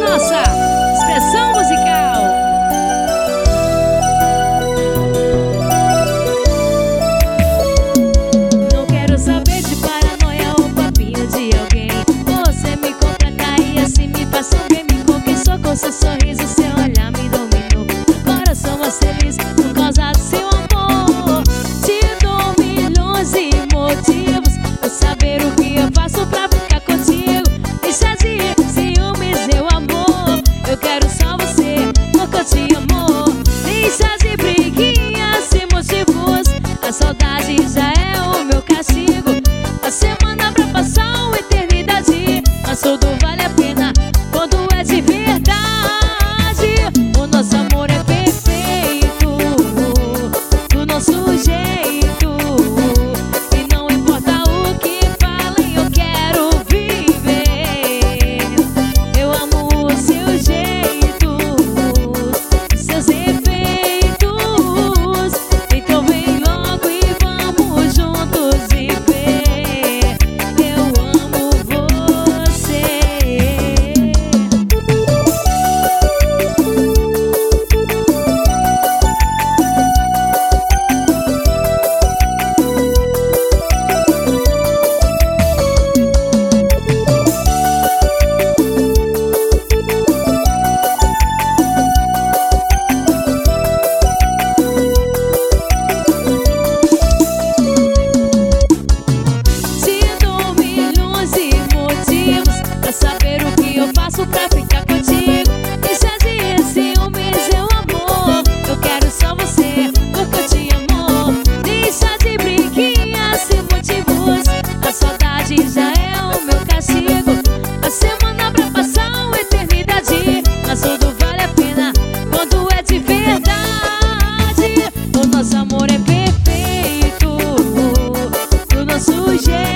nossa expressão musical. Não quero saber de paranoia ou papinho de alguém. Você me completa e assim me passa um bem. Me conquistou com seu sorriso, seu olhar me dominou. Agora sou mais feliz por causa do seu amor. Te dou milhões de motivos pra saber o que eu faço pra ficar contigo. Deixa de ciúmes, meu amor. Eu quero só você, porque eu te amo. Deixa de briguinhas sem motivos. A saudade já é o meu castigo. A semana pra passar uma eternidade, mas tudo vale a pena quando é de verdade. O nosso amor é perfeito, do nosso jeito. E não importa o que falem, eu quero viver. Eu amo o seu jeito, seus efeitos. Então vem logo e vamos juntos viver. Eu amo você. Te dou milhões de motivos pra saber o que eu faço pra ficar contigo. Deixa de ciúmes, meu amor. Eu quero só você, porque eu te amo. Deixa de briguinhas sem motivos. A saudade já é o meu castigo. A semana pra passar uma eternidade, mas tudo vale a pena quando é de verdade. O nosso amor é perfeito, do nosso jeito.